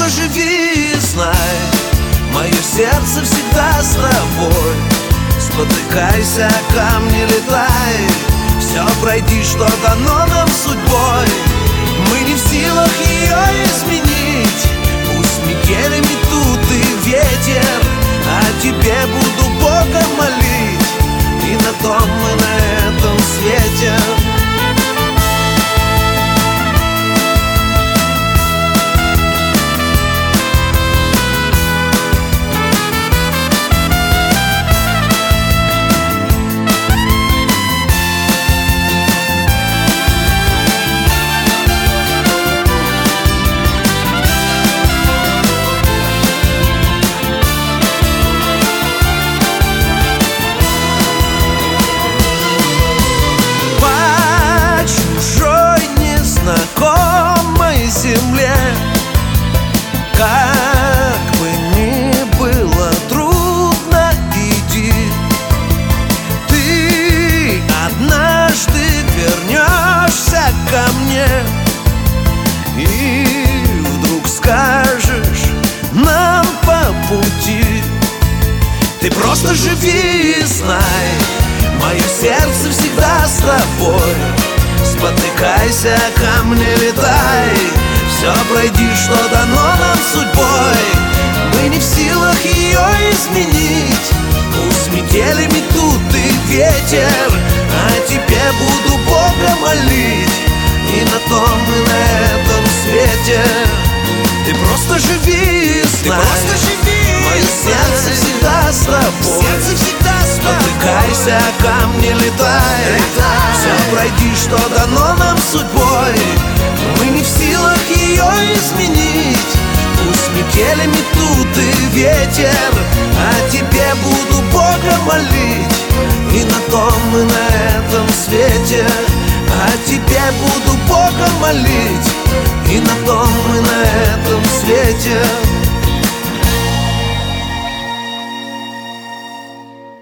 живи и знай, мое сердце всегда с тобой. Спотыкайся, камни летай, все пройди, что дано нам судьбой. Мы не в силах ее изменить, пусть метели метут и ветер, а тебе буду Бога молить, и на том мы на этом свете. Земле, как бы ни было трудно, иди. Ты однажды вернешься ко мне и вдруг скажешь нам по пути. Ты просто живи и знай, мое сердце всегда с тобой. Спотыкайся, камни летай, все пройди, что дано нам судьбой. Мы не в силах ее изменить, пусть метели метут и ветер, а тебе буду Бога молить, и на том мы на этом свете. Ты просто живи и знай, мое сердце всегда с тобой. Спотыкайся, камни летай, все пройди, что дано нам судьбой. Мы не в силах ее изменить, пусть метели метут и ветер, а тебе буду Бога молить, и на том мы на этом свете. А тебе буду Бога молить, и на том мы на этом свете.